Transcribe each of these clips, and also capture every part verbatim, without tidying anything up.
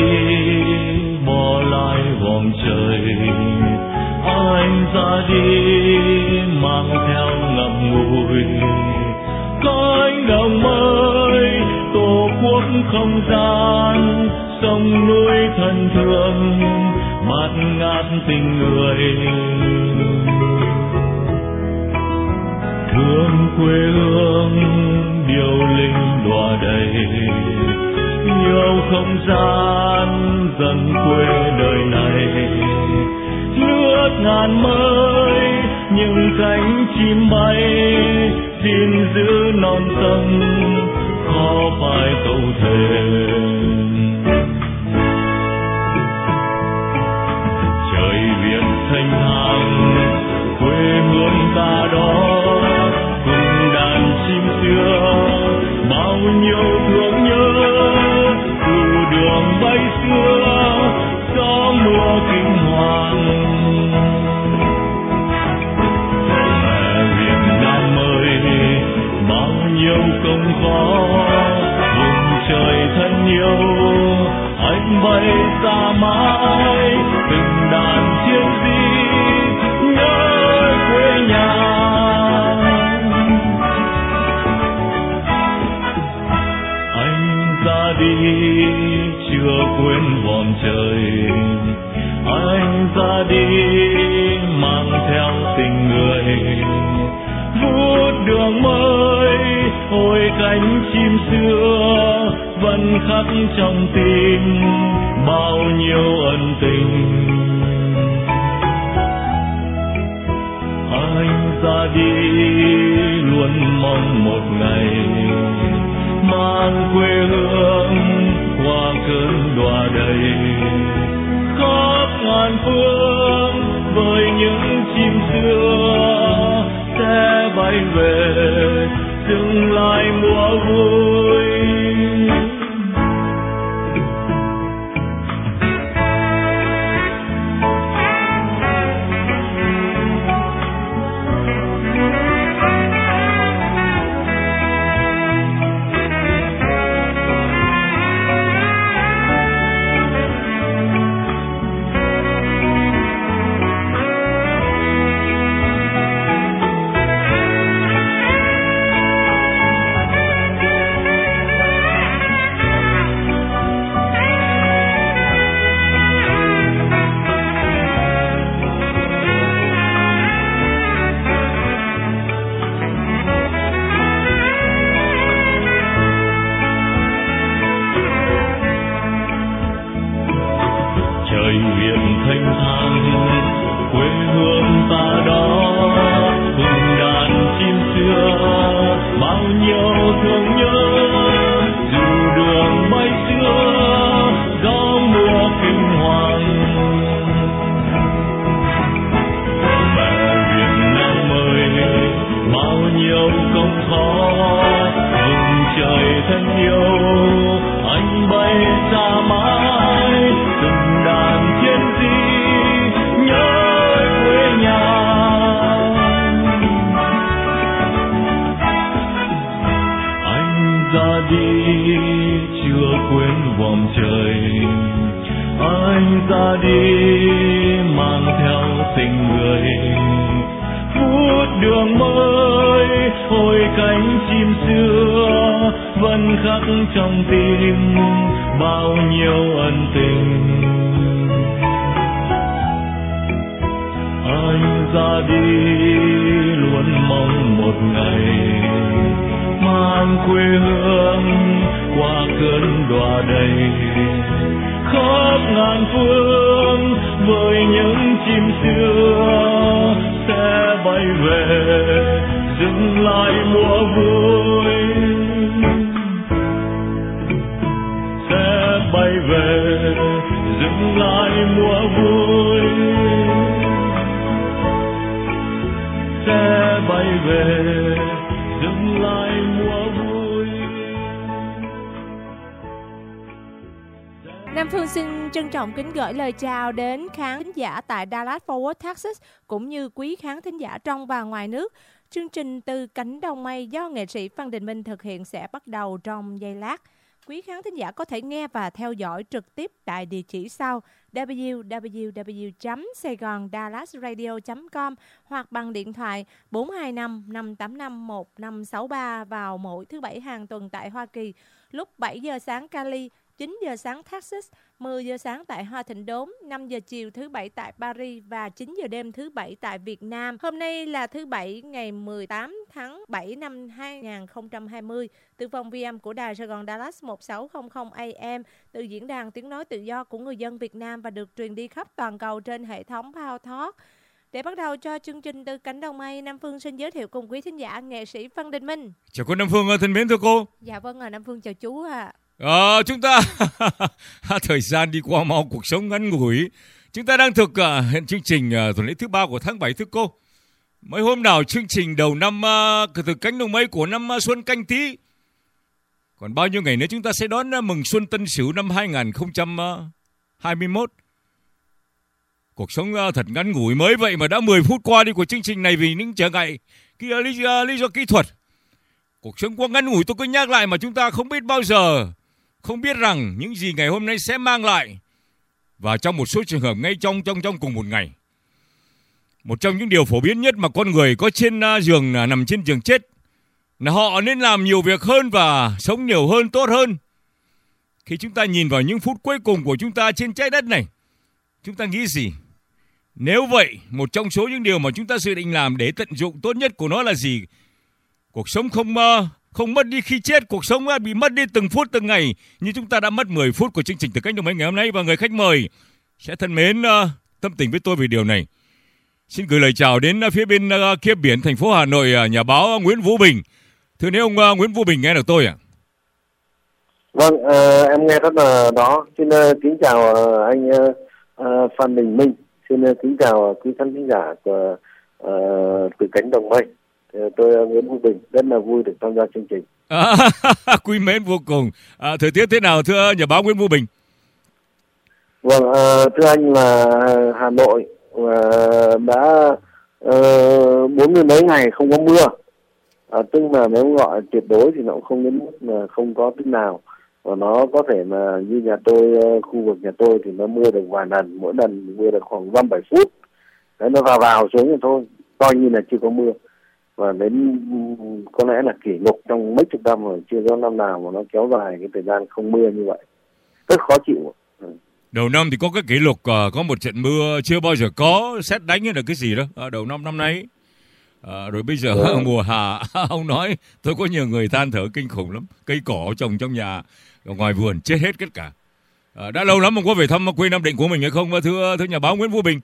bỏ lại vòng trời, anh ra đi mang theo ngậm ngùi cánh đồng mới, tổ quốc không gian, sông núi thân thương, bạt ngát tình người. Thương quê hương điệu linh đọa đầy, yêu không gian dần quê đời này. Nước ngàn mới những cánh chim bay, xin giữ non sông khó phải câu thề. Trời Việt thanh thang quê hương ta đó, cùng đàn chim xưa bao nhiêu thương nhớ. Từ đường bay xưa gió mùa kinh hoàng, mẹ Việt Nam ơi bao nhiêu công khó. Vùng trời thân yêu anh bay xa mãi, từng đàn chiến sĩ nhớ quê nhà. Anh ra đi chưa quên vòm trời, anh ra đi mang theo tình người. Vút đường mới hồi cánh chim xưa, vẫn khắc trong tim bao nhiêu ân tình. Anh ra đi luôn mong một ngày mang quê hương qua cơn đọa đầy. Khắp ngàn phương với những chim xưa sẽ bay về, dừng lại mùa vui. Nam Phương xin trân trọng kính gửi lời chào đến khán thính giả tại Dallas Fort Worth, Texas, cũng như quý khán thính giả trong và ngoài nước. Chương trình Từ Cánh Đồng Mây do nghệ sĩ Phan Đình Minh thực hiện sẽ bắt đầu trong giây lát. Quý khán thính giả có thể nghe và theo dõi trực tiếp tại địa chỉ sau w w w chấm saigon dallas radio chấm com hoặc bằng điện thoại bốn hai năm năm tám năm một năm sáu ba vào mỗi thứ Bảy hàng tuần tại Hoa Kỳ, lúc bảy giờ sáng Cali, chín giờ sáng Texas, mười giờ sáng tại Hoa Thịnh Đốn, năm giờ chiều thứ Bảy tại Paris và chín giờ đêm thứ Bảy tại Việt Nam. Hôm nay là thứ Bảy ngày mười tám tháng bảy năm hai nghìn không trăm hai mươi. Từ phòng vê em của Đài Sài Gòn Dallas một sáu không không A M, từ diễn đàn tiếng nói tự do của người dân Việt Nam và được truyền đi khắp toàn cầu trên hệ thống Power Talk. Để bắt đầu cho chương trình từ cánh đồng mây, Nam Phương xin giới thiệu cùng quý thính giả nghệ sĩ Phan Đình Minh. Chào cô Nam Phương thân mến, thưa cô. Dạ vâng ạ, Nam Phương chào chú ạ. À. Ờ, chúng ta thời gian đi qua mau, cuộc sống ngắn ngủi. Chúng ta đang thực hiện uh, chương trình uh, tuần lễ thứ ba của tháng bảy, thưa cô. Mấy hôm nào chương trình đầu năm uh, từ cánh đồng mây của năm uh, Xuân Canh Tý. Còn bao nhiêu ngày nữa chúng ta sẽ đón uh, mừng Xuân Tân Sửu năm hai nghìn không trăm hai mươi mốt. Cuộc sống uh, thật ngắn ngủi mới vậy mà đã mười phút qua đi của chương trình này vì những trở ngại kia lý, uh, lý do kỹ thuật. Cuộc sống quá ngắn ngủi, tôi cứ nhắc lại mà chúng ta không biết bao giờ, không biết rằng những gì ngày hôm nay sẽ mang lại. Và trong một số trường hợp ngay trong trong trong cùng một ngày. Một trong những điều phổ biến nhất mà con người có trên giường nằm trên giường chết là họ nên làm nhiều việc hơn và sống nhiều hơn, tốt hơn. Khi chúng ta nhìn vào những phút cuối cùng của chúng ta trên trái đất này, chúng ta nghĩ gì? Nếu vậy, một trong số những điều mà chúng ta dự định làm để tận dụng tốt nhất của nó là gì? Cuộc sống không không mất đi khi chết, cuộc sống bị mất đi từng phút từng ngày, như chúng ta đã mất mười phút của chương trình từ cánh đồng mây ngày hôm nay. Và người khách mời sẽ thân mến uh, tâm tình với tôi về điều này. Xin gửi lời chào đến phía bên uh, kia biển thành phố Hà Nội, uh, nhà báo Nguyễn Vũ Bình. Thưa nếu ông uh, Nguyễn Vũ Bình nghe được tôi ạ? À? Vâng, uh, em nghe rất là đó. Xin uh, kính chào uh, anh uh, uh, Phan Đình Minh. Xin uh, kính chào uh, quý khán thính giả của uh, từ cánh đồng mây. Tôi Nguyễn Vũ Bình rất là vui được tham gia chương trình. À, quý mến vô cùng. À, thời tiết thế nào thưa nhà báo Nguyễn Vũ Bình? Vâng, à, thưa anh là Hà Nội à, đã bốn mươi mấy ngày không có mưa. À, tức là nếu gọi tuyệt đối thì nó cũng không đến mức là không có tí nào. Và nó có thể là như nhà tôi, khu vực nhà tôi thì nó mưa được vài lần, mỗi lần mưa được khoảng năm bảy phút. Đấy, nó vào vào xuống thì thôi, coi như là chưa có mưa. Và đến có lẽ là kỷ lục trong mấy chục năm rồi, chưa có năm nào mà nó kéo dài cái thời gian không mưa như vậy, rất khó chịu. Ừ. Đầu năm thì có cái kỷ lục uh, có một trận mưa chưa bao giờ có, sét đánh hay là cái gì đó à, đầu năm năm nay. À, rồi bây giờ ừ. mùa hạ ông nói tôi có nhiều người than thở kinh khủng lắm, cây cỏ trồng trong nhà ngoài vườn chết hết tất cả. À, đã lâu lắm ông có về thăm quê Nam Định của mình hay không thưa thưa nhà báo Nguyễn Vũ Bình?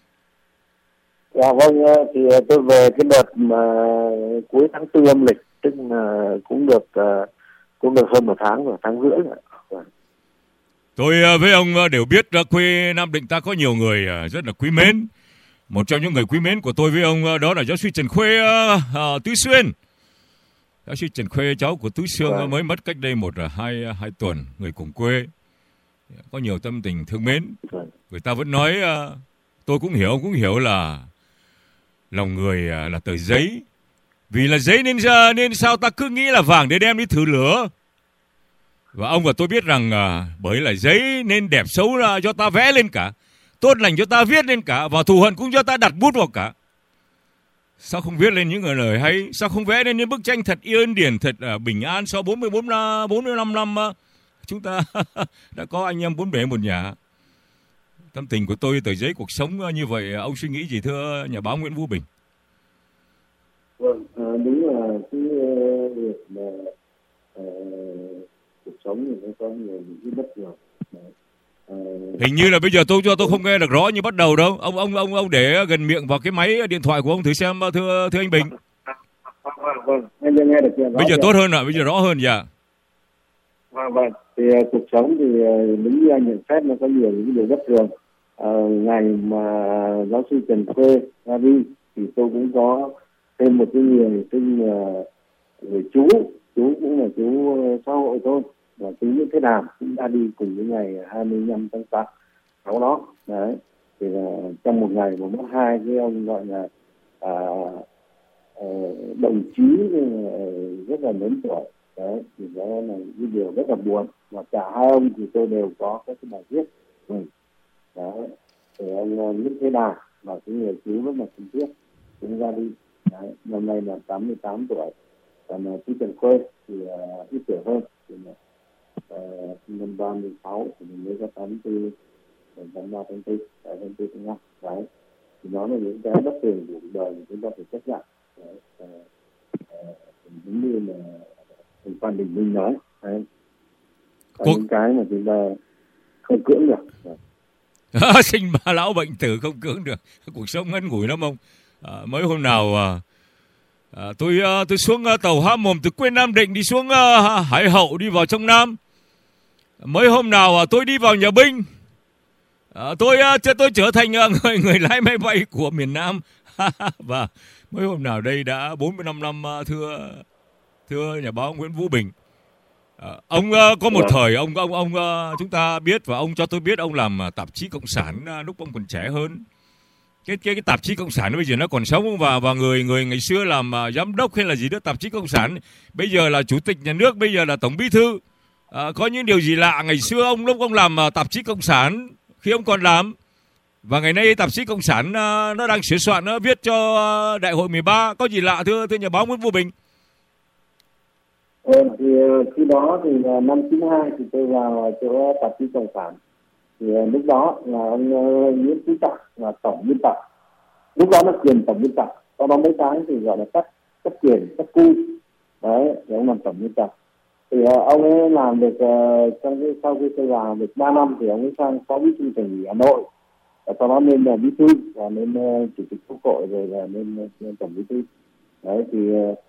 Dạ vâng, thì tôi về cái đợt mà cuối tháng tư âm lịch, tức là cũng được cũng được hơn một tháng rồi, tháng rưỡi rồi. Tôi với ông đều biết quê Nam Định ta có nhiều người rất là quý mến. Một trong những người quý mến của tôi với ông đó là giáo sư Trần Khuê uh, Tứ Xuyên. Giáo sư Trần Khuê, cháu của Tứ Xuyên vâng. mới mất cách đây một hai hai tuần, người cùng quê, có nhiều tâm tình thương mến. Vâng. Người ta vẫn nói, uh, tôi cũng hiểu, ông cũng hiểu là lòng người là tờ giấy. Vì là giấy nên ra nên sao ta cứ nghĩ là vàng để đem đi thử lửa. Và ông và tôi biết rằng à, bởi là giấy nên đẹp xấu là cho ta vẽ lên cả, tốt lành cho ta viết lên cả, và thù hận cũng cho ta đặt bút vào cả. Sao không viết lên những lời hay? Sao không vẽ lên những bức tranh thật yên điển, thật à, bình an sau bốn mươi bốn, bốn mươi lăm năm à, chúng ta đã có anh em bốn bể một nhà. Tâm tình của tôi tờ giấy cuộc sống như vậy, ông suy nghĩ gì thưa nhà báo Nguyễn Vũ Bình? Vâng, à, đúng là cái việc mà à, cuộc sống thì nó có nhiều những cái bất ngờ. À, Hình như là bây giờ tôi cho tôi không nghe được rõ như bắt đầu đâu. Ông ông ông ông để gần miệng vào cái máy điện thoại của ông thử xem thưa thưa anh Bình. Vâng, vâng, anh nghe được chưa? Bây giờ tốt hơn ạ, bây giờ rõ hơn dạ. Vâng, vâng. Thì uh, cuộc sống thì uh, đúng như anh nhận xét nó có nhiều những điều bất thường. Uh, ngày mà giáo sư Trần Khuê ra đi thì tôi cũng có thêm một cái người tên là người chú, chú cũng là chú xã hội thôi, và chú Nguyễn Thế Đàm cũng ra đi cùng với ngày hai mươi lăm tháng tám sáu đó. Đấy, thì là trong một ngày mà mất hai cái ông gọi là à, à, đồng chí rất là lớn tuổi. Đấy thì đó là cái điều rất là buồn, và cả hai ông thì tôi đều có các cái bài viết. Ừ. Đấy thì ông Nguyễn Thế Đà là cái người cứu rất là thân thiết cũng ra đi. Đấy, năm nay là tám mươi tám tuổi. Còn chú Trần Khuê thì uh, ít tuổi hơn, thì uh, năm ba mươi sáu thì mình mới có tám mươi tư, tháng ba tháng tư, tháng tư tháng năm. Đấy thì nó là những cái bất thường của cuộc đời mà chúng ta phải chấp nhận. Đấy, uh, uh, giống như là thầy Phan Đình Minh nói, đấy, có Cuộc... những cái mà chúng ta không cưỡng được. Sinh ba lão bệnh tử không cưỡng được, cuộc sống ngắn ngủi lắm ông. À, mấy hôm nào à, à, tôi à, tôi xuống à, tàu Há Mồm từ quê Nam Định đi xuống à, Hải Hậu đi vào trong Nam. Mấy hôm nào à, tôi đi vào nhà binh. À, tôi à, tôi trở thành à, người người lái máy bay của miền Nam. Và mấy hôm nào đây đã bốn mươi lăm năm à, thưa thưa nhà báo Nguyễn Vũ Bình. À, ông uh, có một thời ông ông ông uh, chúng ta biết, và ông cho tôi biết ông làm uh, tạp chí Cộng sản uh, lúc ông còn trẻ hơn. Cái cái cái tạp chí Cộng sản bây giờ nó còn sống không? Và và người người ngày xưa làm uh, giám đốc hay là gì đó tạp chí Cộng sản, bây giờ là chủ tịch nhà nước, bây giờ là tổng bí thư. Uh, có những điều gì lạ ngày xưa ông lúc ông làm uh, tạp chí Cộng sản khi ông còn làm, và ngày nay tạp chí Cộng sản uh, nó đang sửa soạn, nó viết cho uh, đại hội mười ba, có gì lạ thưa thưa nhà báo Nguyễn Vũ Bình? Ừ, thì khi đó thì năm chín hai thì tôi vào chỗ tạp chí Cộng sản, thì lúc đó là ông Nguyễn Phú Trọng là tổng biên tập, lúc đó là quyền tổng biên tập, sau đó mấy tháng thì gọi là cấp cấp quyền cấp cu, đấy thì ông làm tổng biên tập. Thì ông ấy làm được trong cái sau khi tôi vào được ba năm thì ông ấy sang phó bí thư Thành ủy Hà Nội, và sau đó lên là bí thư và lên chủ tịch Quốc hội, rồi là lên, lên tổng bí thư. Đấy thì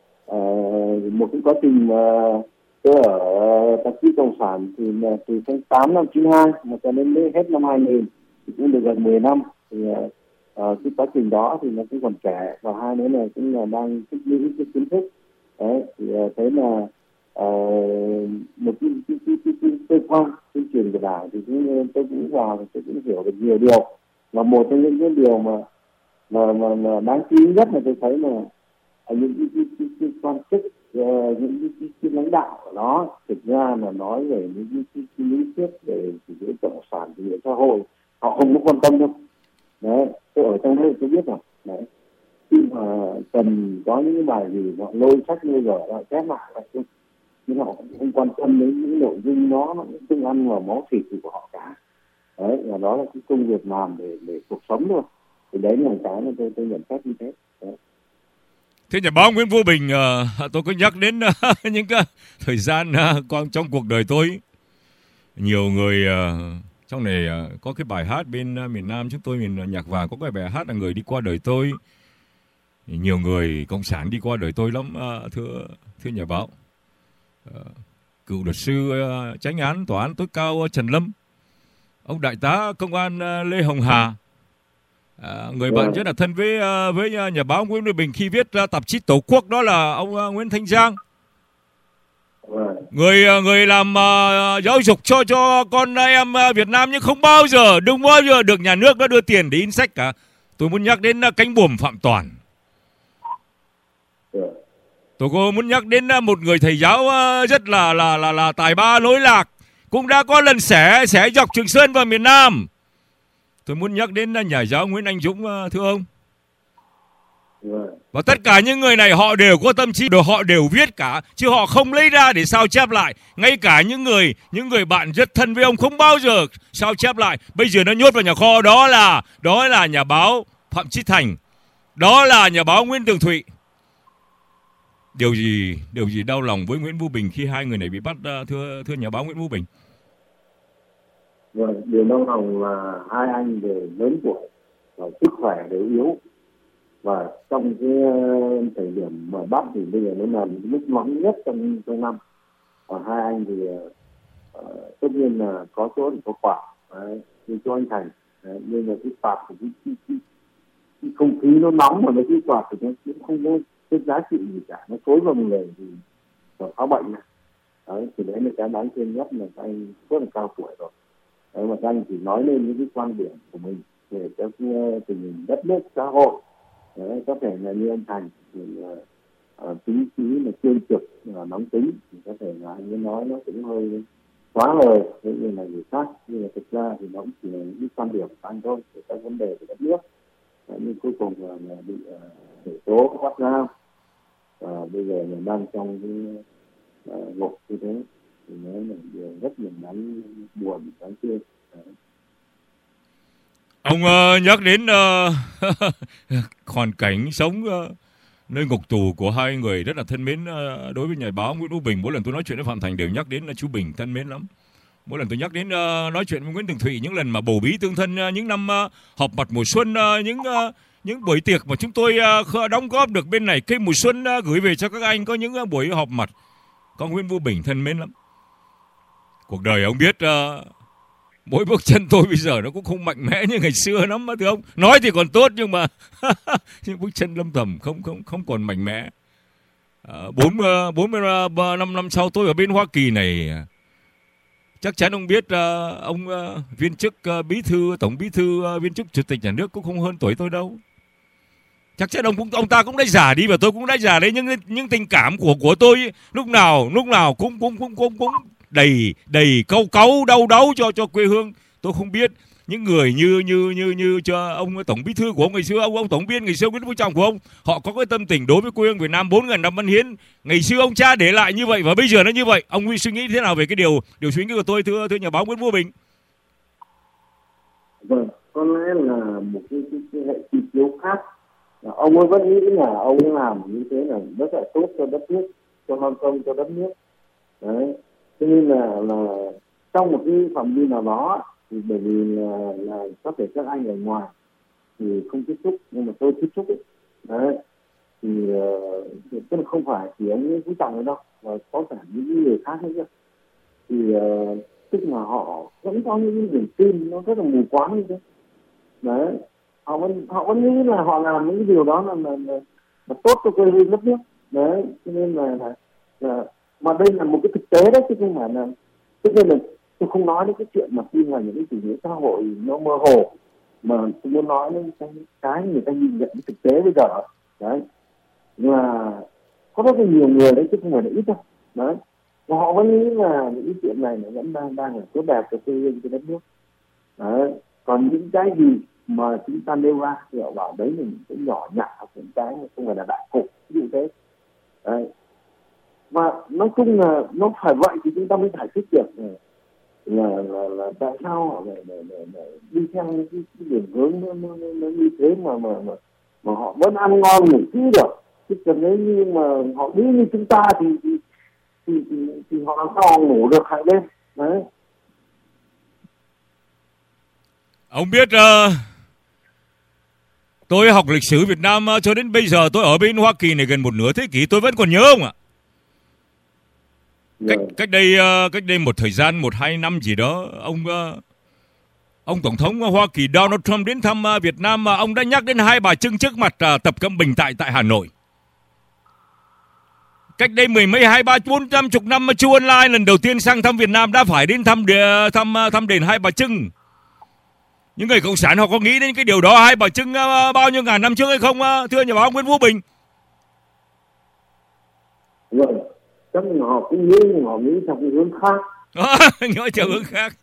Uh, một cái quá trình mà uh, tôi ở tạp chí Cộng sản thì uh, từ tháng tám năm chín hai mà cho đến hết năm hai nghìn thì cũng được gần mười năm. Thì uh, uh, cái quá trình đó thì nó cũng còn trẻ, và hai nữa là cũng là đang tích lũy cái kiến thức. Đấy thì uh, thấy là uh, một cái, cái, cái, cái, cái cơ quan tuyên truyền của đảng thì cũng, tôi cũng vào tôi cũng hiểu được nhiều điều, và một trong những cái điều mà mà, mà, mà đáng chú ý nhất là tôi thấy là những cái, cái, cái, cái quan chức, uh, những cái, cái, cái lãnh đạo của nó thực ra là nói về những cái, cái, cái lý thuyết về chủ nghĩa cộng sản, chủ nghĩa xã hội, họ không có quan tâm đâu. Đấy, tôi ở trong đây tôi biết rồi. Đấy, khi mà cần có những cái bài gì họ lôi sách lôi vở lại chép lại lại thôi, nhưng họ không quan tâm đến những nội dung nó nó cũng ăn vào máu thịt của họ cả. Đấy, và đó là cái công việc làm để để cuộc sống thôi. Thì đấy là cái mà tôi tôi nhận xét như thế. Đấy. Thế nhà báo Nguyễn Vũ Bình, uh, tôi có nhắc đến uh, những cái thời gian uh, trong cuộc đời tôi. Nhiều người uh, trong này uh, có cái bài hát bên uh, miền Nam chúng tôi, miền Nhạc Vàng, có cái bài hát là Người Đi Qua Đời Tôi. Nhiều người cộng sản đi qua đời tôi lắm, uh, thưa thưa nhà báo. Uh, cựu luật sư uh, chánh án tòa án tối cao uh, Trần Lâm, ông đại tá công an uh, Lê Hồng Hà. À, người bạn rất là thân với với nhà báo Nguyễn Vũ Bình khi viết tạp chí Tổ Quốc, đó là ông Nguyễn Thanh Giang, người người làm uh, giáo dục cho cho con em Việt Nam, nhưng không bao giờ đừng bao giờ được nhà nước nó đưa tiền để in sách cả. Tôi muốn nhắc đến cánh buồm Phạm Toàn. Tôi có muốn nhắc đến một người thầy giáo rất là là là là tài ba lỗi lạc, cũng đã có lần xẻ xẻ dọc Trường Sơn vào miền Nam. Tôi muốn nhắc đến nhà giáo Nguyễn Anh Dũng, thưa ông. Và tất cả những người này họ đều có tâm trí, họ đều viết cả, chứ họ không lấy ra để sao chép lại. Ngay cả những người những người bạn rất thân với ông không bao giờ sao chép lại. Bây giờ nó nhốt vào nhà kho, đó là đó là nhà báo Phạm Chí Thành, đó là nhà báo Nguyễn Tường Thụy. Điều gì điều gì đau lòng với Nguyễn Vũ Bình khi hai người này bị bắt, thưa thưa nhà báo Nguyễn Vũ Bình? Vâng, điều đau lòng là hai anh đều lớn tuổi và sức khỏe đều yếu, và trong cái thời điểm mà bắt thì bây giờ nó là lúc nóng nhất trong trong năm, và hai anh thì uh, tất nhiên là có chỗ thì có quả, đấy, như cho anh Thành, đấy, nhưng mà cái quạt của cái, cái, cái, cái không khí nó nóng mà cái quạt thì nó cũng không có cái giá trị gì cả, nó xối vào người thì phá bệnh này. Đấy, thì đấy là cái đáng thương nhất, là các anh rất là cao tuổi rồi. Đấy, mà các anh chỉ nói lên những cái quan điểm của mình về các tình hình đất nước xã hội. Đấy, có thể là như anh Thành thì uh, tính khí là trơn trực, là nóng tính, thì có thể là anh ấy nói nó cũng hơi quá lời với người này người khác, nhưng mà thực ra thì nó cũng chỉ là những quan điểm của anh thôi về các vấn đề của đất nước. Uh, nhưng cuối cùng là, là bị uh, khởi tố bắt giam, và bây giờ mình đang trong cái uh, ngục như thế, thì nó là điều rất là đáng buồn, đáng thương. Ông uh, nhắc đến uh, hoàn cảnh sống uh, nơi ngục tù của hai người rất là thân mến. Uh, đối với nhà báo Nguyễn Vũ Bình, mỗi lần tôi nói chuyện với Phạm Thành đều nhắc đến uh, chú Bình thân mến lắm. Mỗi lần tôi nhắc đến uh, nói chuyện với Nguyễn Tường Thụy, những lần mà bầu bí tương thân, uh, những năm uh, họp mặt mùa xuân, uh, những uh, những buổi tiệc mà chúng tôi uh, đóng góp được bên này cây mùa xuân uh, gửi về cho các anh, có những uh, buổi họp mặt, có Nguyễn Vũ Bình thân mến lắm. Cuộc đời ông biết, uh, mỗi bước chân tôi bây giờ nó cũng không mạnh mẽ như ngày xưa lắm mà thưa ông. Nói thì còn tốt nhưng mà những bước chân lâm thầm không không không còn mạnh mẽ. Bốn uh, bốn mươi năm năm sau tôi ở bên Hoa Kỳ này, chắc chắn ông biết uh, ông uh, viên chức uh, bí thư, tổng bí thư, uh, viên chức chủ tịch nhà nước cũng không hơn tuổi tôi đâu. Chắc chắn ông cũng ông ta cũng đã già đi và tôi cũng đã già đấy, nhưng những tình cảm của của tôi lúc nào lúc nào cũng cũng cũng cũng cũng đầy đầy câu cáu đau đáu cho cho quê hương. Tôi không biết những người như như như như cho ông tổng bí thư của ông ngày xưa, ông ông tổng biên ngày xưa, Nguyễn Phú Trọng của ông, họ có cái tâm tình đối với quê hương Việt Nam bốn nghìn năm văn hiến. Ngày xưa ông cha để lại như vậy và bây giờ nó như vậy. Ông suy nghĩ thế nào về cái điều điều suy nghĩ của tôi, thưa thưa nhà báo Nguyễn Vũ Bình? Vâng, có lẽ là một cái, cái, cái hệ chỉ chiếu khác. Ông ấy vẫn nghĩ là ông ấy làm như thế là rất là tốt cho đất nước, cho non công, cho đất nước. Đấy. Cho nên là, là trong một cái phạm vi nào đó, thì bởi vì là, là có thể các anh ở ngoài thì không tiếp xúc, nhưng mà tôi tiếp xúc ấy. Đấy. Thì uh, tức là không phải chỉ ông Nguyễn Phú Trọng đâu, mà có cả những người khác nữa. Thì uh, tức là họ vẫn có những niềm tin nó rất là mù quáng như thế. Đấy. Họ vẫn họ vẫn nghĩ là họ làm những cái điều đó là, là, là, là tốt cho quê hương đất nước. Đấy. Cho nên là, là, là mà đây là một cái thực tế đấy chứ không phải là, tức là tôi không nói đến cái chuyện mà khi là những cái chủ nghĩa xã hội nó mơ hồ, mà tôi muốn nói đến cái, cái người ta nhìn nhận cái thực tế bây giờ. Đấy, là có rất là nhiều người đấy chứ không phải là ít đâu. Đấy, và họ vẫn nghĩ là những cái chuyện này nó vẫn đang đang là tốt đẹp cho quê hương, cho đất nước. Đấy, còn những cái gì mà chúng ta nêu ra thì họ bảo đấy là những cái nhỏ nhặt, những cái không phải là đại cục, ví dụ thế. Đấy. Và nói chung là nó phải vậy thì chúng ta mới giải thích được là là, là, là tại sao họ lại, lại, lại, lại đi theo những cái, cái đường hướng nó, nó, nó, nó như thế mà mà mà mà họ vẫn ăn ngon ngủ kỹ được. Chứ còn nếu như mà họ nghĩ như chúng ta thì thì thì, thì, thì họ làm sao họ ngủ được hại đêm. Đấy. Ông biết uh, tôi học lịch sử Việt Nam uh, cho đến bây giờ, tôi ở bên Hoa Kỳ này gần một nửa thế kỷ, tôi vẫn còn nhớ ông ạ. Cách, cách đây cách đây một thời gian, một hai năm gì đó, ông ông tổng thống Hoa Kỳ Donald Trump đến thăm Việt Nam, ông đã nhắc đến Hai Bà Trưng trước mặt Tập Cận Bình tại tại Hà Nội. Cách đây mười mấy hai ba bốn trăm chục năm, Chu Ân Lai lần đầu tiên sang thăm Việt Nam đã phải đến thăm thăm thăm đền Hai Bà Trưng. Những người cộng sản họ có nghĩ đến cái điều đó Hai Bà Trưng bao nhiêu ngàn năm trước hay không, thưa nhà báo Nguyễn Vũ Bình? Vâng. Chắc là họ cũng nghĩ, nhưng họ nghĩ theo cái hướng khác. Nói theo hướng khác.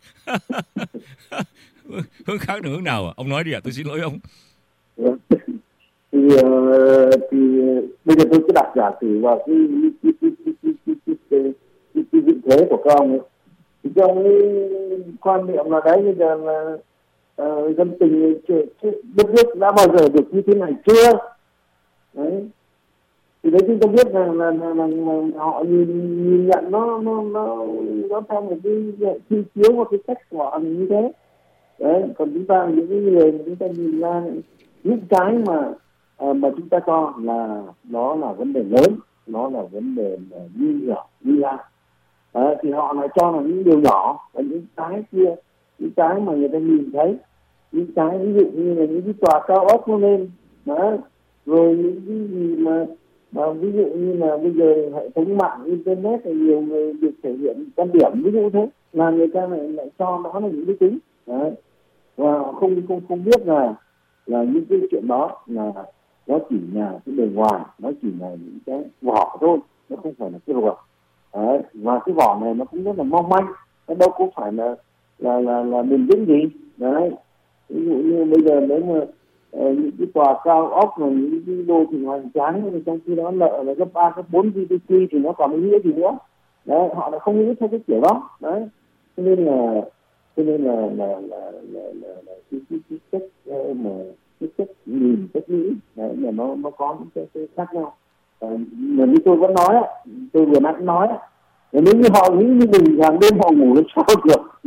Hướng khác là hướng nào à? Ông nói đi ạ, à? Tôi xin lỗi ông. Thì, uh, thì bây giờ tôi cứ đặt giả sử vào cái cái cái cái cái cái cái cái cái cái vị thế của các ông ấy. Thì các ông ấy quan niệm là đấy bây giờ là uh, dân tình đất nước đã bao giờ được như thế này chưa? Đấy. Thì đấy chúng ta biết là, là, là, là, là họ nhìn, nhìn nhận nó nó nó nó theo một cái chi chiếu, một cái cách của họ như thế. Đấy, còn chúng ta những cái người mà chúng ta nhìn ra những cái mà à, mà chúng ta cho là nó là vấn đề lớn, nó là vấn đề nguy hiểm, nguy hại, à, thì họ lại cho là những điều nhỏ, và những cái kia, những cái mà người ta nhìn thấy, những cái ví dụ như là những cái tòa cao ốc nó lên, đấy, rồi những cái gì mà mà ví dụ như là bây giờ hệ thống mạng internet thì nhiều người được thể hiện quan điểm ví dụ thế, là người ta lại lại cho đó là những cái tính, đấy, và không không không biết là là những cái chuyện đó là nó chỉ là cái bề ngoài, nó chỉ là những cái vỏ thôi, nó không phải là cái ruột. Đấy, và cái vỏ này nó cũng rất là mong manh, nó đâu có phải là là là là bền vững gì. Đấy, ví dụ như bây giờ nếu mà uh, những cái tòa cao ốc và những cái đô thị hoành tráng, thì trong khi đó nợ là gấp ba gấp bốn giê đê pê thì nó còn ý nghĩa gì nữa. Đấy, họ đã không nghĩ theo cái kiểu đó. Đấy, cho nên là cho nên là là là là, là, là cái cái cái cách mà cái cách nhìn, cách nghĩ đấy, là nó nó có những cái, cái khác nhau. À, mà như tôi vẫn nói, tôi vừa nãy nói, nếu như họ nghĩ như mình hàng đêm họ ngủ lên sao được.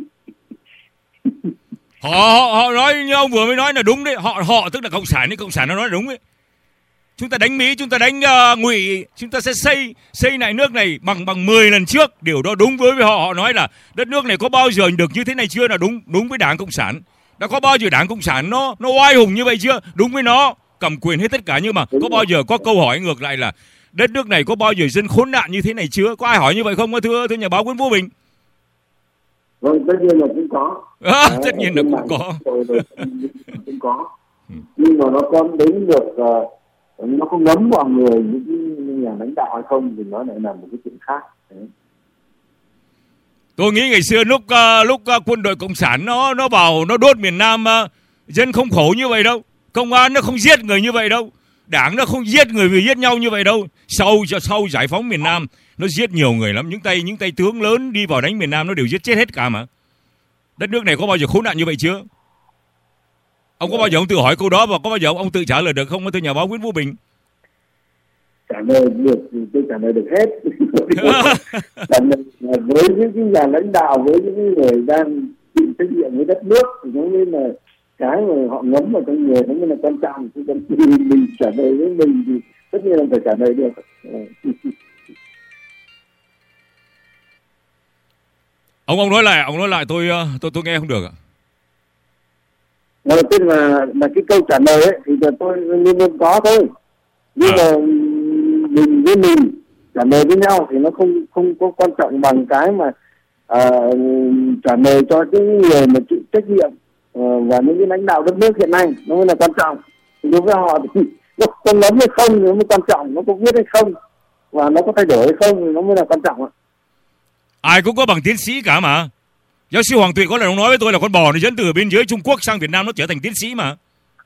họ, họ họ nói như ông vừa mới nói là đúng đấy. Họ họ tức là cộng sản đấy, cộng sản nó nói là đúng đấy. Chúng ta đánh Mỹ, chúng ta đánh uh, Ngụy, chúng ta sẽ xây xây lại nước này bằng bằng mười lần trước. Điều đó đúng với họ. Họ nói là đất nước này có bao giờ được như thế này chưa, là đúng đúng với Đảng Cộng sản. Đã có bao giờ Đảng Cộng sản nó nó oai hùng như vậy chưa? Đúng với nó, cầm quyền hết tất cả. Nhưng mà có bao giờ có câu hỏi ngược lại là đất nước này có bao giờ dân khốn nạn như thế này chưa? Có ai hỏi như vậy không, thưa thưa nhà báo Nguyễn Vũ Bình? Vâng, tất nhiên là cũng có. À, đấy, tất nhiên là cũng có. Cũng có. Nhưng mà nó có đến được, uh, nó có ngấm vào người những nhà lãnh đạo hay không thì nó lại là một cái chuyện khác. Đấy. Tôi nghĩ ngày xưa lúc uh, lúc uh, quân đội cộng sản nó nó vào nó đốt miền Nam, uh, dân không khổ như vậy đâu, công an nó không giết người như vậy đâu, đảng nó không giết người vì giết nhau như vậy đâu. Sau sau giải phóng miền Nam nó giết nhiều người lắm, những tay những tay tướng lớn đi vào đánh miền Nam nó đều giết chết hết cả mà. Đất nước này có bao giờ khốn nạn như vậy chưa? Ông có bao giờ ông tự hỏi câu đó và có bao giờ ông, ông tự trả lời được không, thưa nhà báo Nguyễn Vũ Bình? Trả lời được thì tôi trả lời được hết. Trả lời với những cái nhà lãnh đạo, với những người đang chịu trách nhiệm với đất nước thì nó mới là cái mà họ ngấm vào trong người, nó mới là quan trọng. Chứ còn mình trả lời với mình thì tất nhiên là phải trả lời được. ông ông nói lại, ông nói lại tôi tôi tôi nghe không được ạ. Đầu tiên là là cái câu trả lời ấy thì tôi luôn luôn có thôi, nhưng à. mà mình với mình trả lời với nhau thì nó không không có quan trọng bằng cái mà uh, trả lời cho những người mà chịu trách nhiệm uh, và những cái lãnh đạo đất nước hiện nay nó mới là quan trọng. Thì đối với họ thì nó có ngấm hay không thì nó mới quan trọng, nó có viết hay không và nó có thay đổi hay không thì nó mới là quan trọng ạ. Ai cũng có bằng tiến sĩ cả mà. Giáo sư Hoàng Tụy có lần ông nói với tôi là con bò nó dẫn từ bên dưới Trung Quốc sang Việt Nam nó trở thành tiến sĩ mà.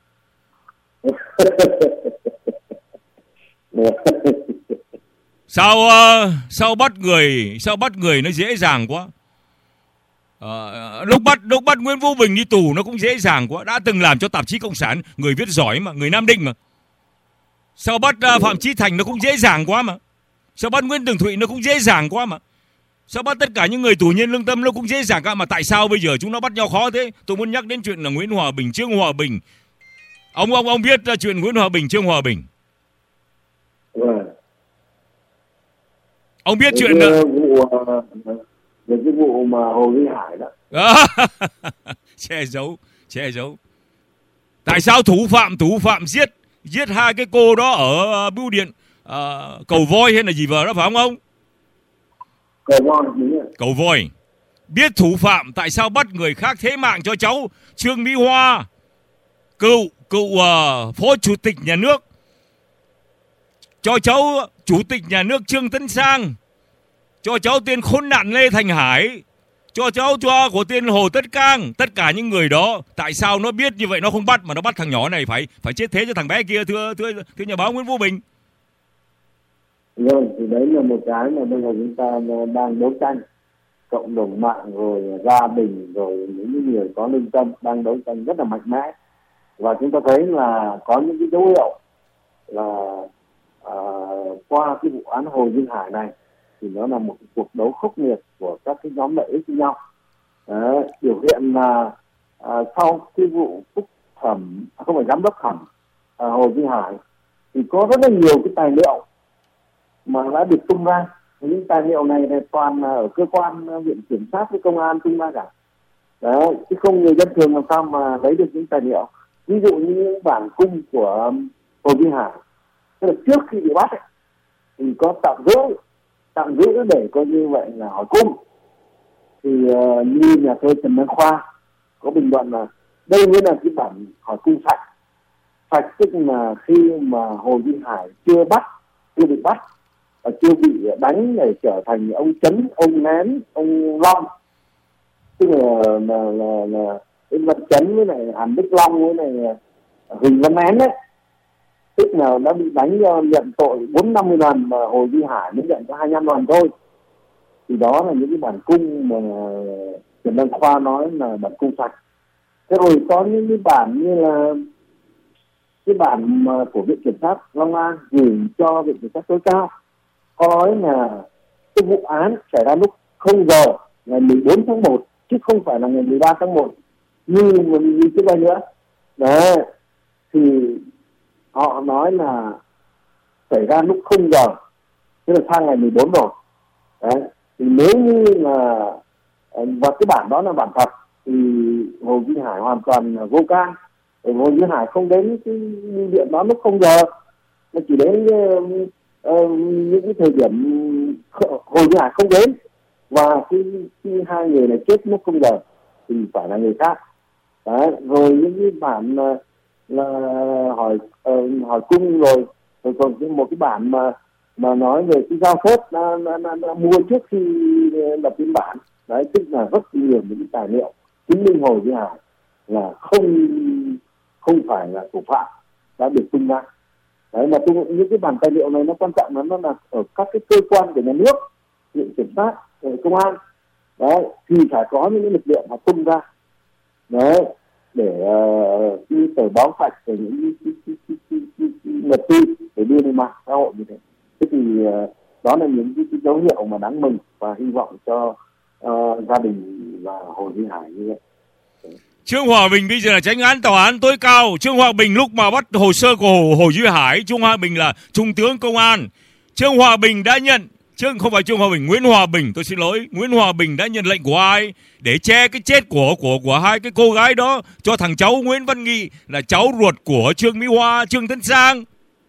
Sao uh, sao bắt người sao bắt người nó dễ dàng quá. Uh, lúc bắt lúc bắt Nguyễn Vũ Bình đi tù nó cũng dễ dàng quá. Đã từng làm cho tạp chí Cộng sản, người viết giỏi mà, người Nam Định mà. Sao bắt uh, Phạm Chí Thành nó cũng dễ dàng quá mà. Sao bắt Nguyễn Tường Thụy nó cũng dễ dàng quá mà. Sao bắt tất cả những người tù nhân lương tâm nó cũng dễ dàng cả mà tại sao bây giờ chúng nó bắt nhau khó thế? Tôi muốn nhắc đến chuyện là Nguyễn Hòa Bình, Trương Hòa Bình. Ông ông ông biết chuyện Nguyễn Hòa Bình, Trương Hòa Bình. Vâng. Ông biết cái chuyện là vụ về cái vụ mà Hồ Duy Hải đó. che giấu, che giấu. Tại sao thủ phạm thủ phạm giết giết hai cái cô đó ở uh, bưu điện uh, Cầu Voi hay là gì vợ đó phải không ông? Cầu Voi. Cầu Voi. Biết thủ phạm tại sao bắt người khác thế mạng cho cháu Trương Mỹ Hoa, cựu cựu uh, phó chủ tịch nhà nước, cho cháu chủ tịch nhà nước Trương Tấn Sang, cho cháu tên khốn nạn Lê Thành Hải, cho cháu cho của tên Hồ Tất Cang, tất cả những người đó tại sao nó biết như vậy nó không bắt mà nó bắt thằng nhỏ này phải phải chết thế cho thằng bé kia, thưa thưa thưa nhà báo Nguyễn Vũ Bình? Vâng, thì đấy là một cái mà bây giờ chúng ta đang đấu tranh, cộng đồng mạng rồi gia đình rồi những người có lương tâm đang đấu tranh rất là mạnh mẽ, và chúng ta thấy là có những cái dấu hiệu là à, qua cái vụ án Hồ Duy Hải này thì nó là một cuộc đấu khốc liệt của các cái nhóm lợi ích với nhau. Đấy, biểu hiện là à, sau cái vụ phúc thẩm, không phải giám đốc thẩm à, Hồ Duy Hải thì có rất là nhiều cái tài liệu mà đã được tung ra. Những tài liệu này là toàn ở cơ quan viện kiểm sát với công an tung ra cả. Đấy, chứ không người dân thường làm sao mà lấy được những tài liệu. Ví dụ như những bản cung của Hồ Duy Hải, tức là trước khi bị bắt ấy, thì có tạm giữ, tạm giữ để coi như vậy là hỏi cung. Thì uh, như nhà thơ Trần Đăng Khoa có bình luận là đây mới là cái bản hỏi cung sạch. sạch tức là khi mà Hồ Duy Hải chưa bắt, chưa bị bắt, chưa bị đánh để trở thành ông Chấn, ông Nén, ông Long, tức là là là, là Nguyễn Văn Chấn với lại Hàn Đức Long với lại Huỳnh Văn Nén đấy, tức là đã bị đánh nhận tội bốn năm mươi lần mà Hồ Duy Hải mới nhận có hai mươi lăm lần thôi. Thì đó là những cái bản cung mà Trần Đăng Khoa nói là bản cung sạch. Thế rồi có những cái bản như là cái bản mà của Viện Kiểm sát Long An gửi cho Viện Kiểm sát tối cao, có nói là cái vụ án xảy ra lúc không giờ ngày mười bốn tháng một chứ không phải là ngày mười ba tháng một như như trước đây nữa. Đấy, thì họ nói là xảy ra lúc không giờ, tức là sang ngày mười bốn rồi. Đấy, thì nếu như là và cái bản đó là bản thật thì Hồ Duy Hải hoàn toàn vô can. Hồ Duy Hải không đến cái bưu điện đó lúc không giờ, nó chỉ đến uh, uh, những cái thời điểm Hồ Duy Hải không đến, và khi, khi hai người này chết lúc không giờ thì phải là người khác. Đấy, rồi những cái bản uh, là hỏi uh, hỏi cung rồi, rồi còn một cái bản mà mà nói về cái giao phốt đã, đã, đã, đã mua trước khi lập biên bản. Đấy, tức là rất nhiều những cái tài liệu chứng minh Hồ Duy Hải là không không phải là thủ phạm đã được tung ra. Đấy, mà tung những cái bản tài liệu này nó quan trọng là nó là ở các cái cơ quan của nhà nước, Viện Kiểm sát, công an. Đấy, thì phải có những cái lực lượng họ tung ra. Đấy, để uh, cái tờ báo sạch, để những cái luật tư để đưa lên mạng xã hội như thế. Thế thì uh, đó là những cái, cái dấu hiệu mà đáng mừng và hy vọng cho uh, gia đình và Hồ Duy Hải như vậy. Trương Hòa Bình bây giờ là chánh án tòa án tối cao. Trương Hòa Bình lúc mà bắt hồ sơ của Hồ, Hồ Duy Hải, Trương Hòa Bình là trung tướng công an. Trương Hòa Bình đã nhận, chứ không phải Trương Hòa Bình, Nguyễn Hòa Bình, tôi xin lỗi, Nguyễn Hòa Bình đã nhận lệnh của ai để che cái chết của của của hai cái cô gái đó cho thằng cháu Nguyễn Văn Nghị là cháu ruột của Trương Mỹ Hoa, Trương Tấn Sang.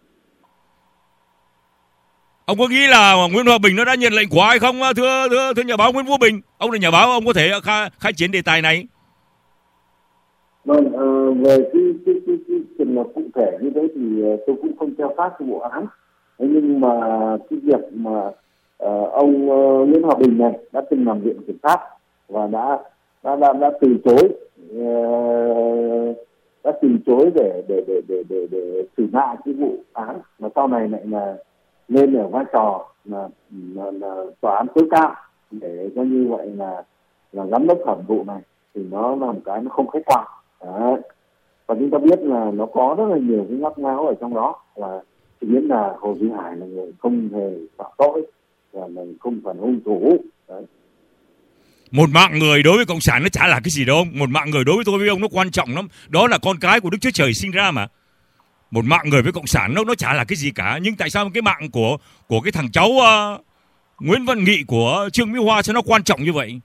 Ông có nghĩ là Nguyễn Hòa Bình nó đã nhận lệnh của ai không, thưa thưa thưa nhà báo Nguyễn Vũ Bình? Ông là nhà báo, ông có thể khai, khai chiến đề tài này. Vâng, uh, về cái cái cái cái trường hợp cụ thể như thế thì uh, tôi cũng không theo sát cái vụ án. Thế nhưng mà cái việc mà uh, ông uh, Nguyễn Hòa Bình này đã từng làm Viện Kiểm sát và đã đã đã, đã từ chối uh, đã từ chối để để để để để, để xử lại cái vụ án, mà sau này lại là lên ở vai trò là, là, là tòa án tối cao để coi như vậy là là giám đốc thẩm vụ này, thì nó là một cái nó không khách quan. Đấy. Và chúng ta biết là nó có rất là nhiều cái ngóc ngáo ở trong đó, và chỉ biết là Hồ Duy Hải là người không hề phạm tội và mình không phải hung thủ. Đấy. Một mạng người đối với cộng sản nó chả là cái gì đâu. Một mạng người đối với tôi với ông nó quan trọng lắm. Đó là con cái của Đức Chúa Trời sinh ra mà. Một mạng người với cộng sản nó nó chả là cái gì cả. Nhưng tại sao cái mạng của của cái thằng cháu uh, Nguyễn Văn Nghị của Trương Mỹ Hoa sao nó quan trọng như vậy?